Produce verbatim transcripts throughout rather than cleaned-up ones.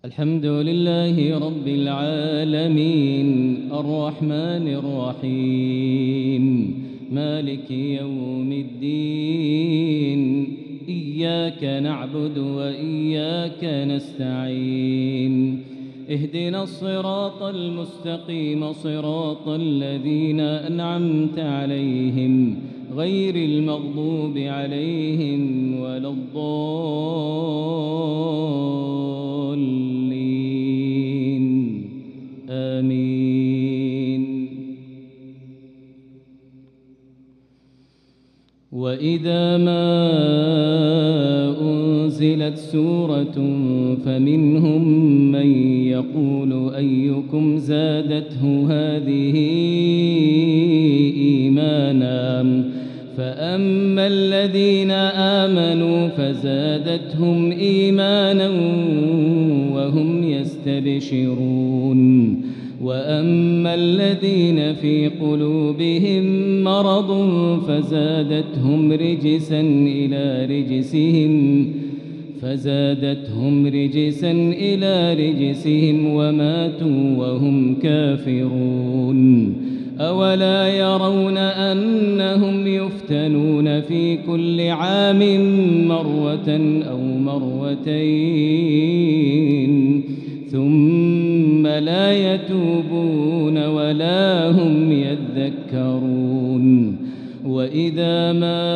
الحمد لله رب العالمين الرحمن الرحيم مالك يوم الدين إياك نعبد وإياك نستعين اهدنا الصراط المستقيم صراط الذين أنعمت عليهم غير المغضوب عليهم ولا الضالين آمين. وإذا ما أنزلت سورة فمنهم من يقول أيكم زادته هذه إيمانا فأما الذين آمنوا فزادتهم إيمانا وهم يستبشرون وأما الذين في قلوبهم مرض فزادتهم رجسا إلى رجسهم فزادتهم رجسا إلى رجسهم وماتوا وهم كافرون. أولا يرون أنهم يفتنون في كل عام مرة أو مرتين ثم لا يتوبون ولا هم يذكرون. وإذا ما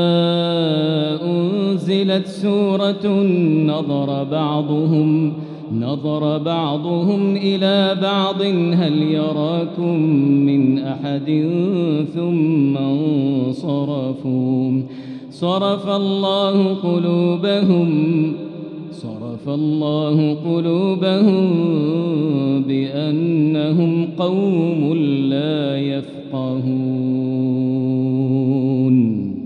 أنزلت سورة نظر بعضهم نظر بعضهم إلى بعض هل يراكم من أحد ثم انصرفوا صرف الله قلوبهم صرف الله قلوبهم بأنهم قوم لا يفقهون.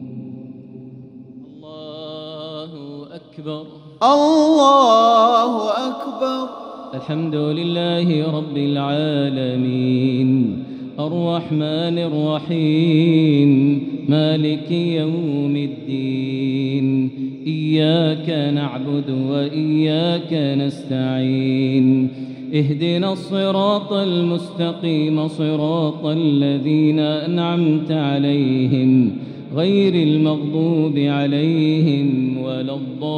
الله أكبر الله أكبر. الحمد لله رب العالمين الرحمن الرحيم مالك يوم الدين إياك نعبد وإياك نستعين اهدنا الصراط المستقيم صراط الذين أنعمت عليهم غير المغضوب عليهم ولا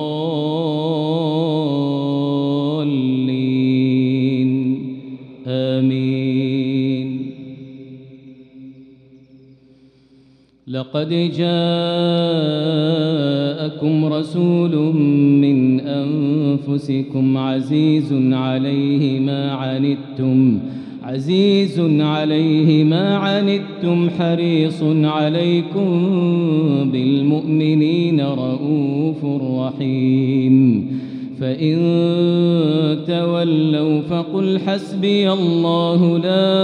الضالين آمين. لقد جاءكم رسول من أنفسكم عزيز عليه ما عنتم عزيز عليه ما عنتم حريص عليكم بالمؤمنين رؤوف رحيم. فإن تولوا فقل حسبي الله لا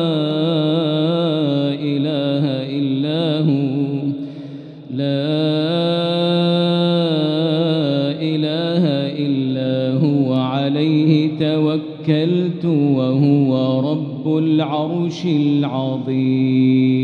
إله إلا هو لا إله إلا هو عليه توكلت وهو رب العرش العظيم.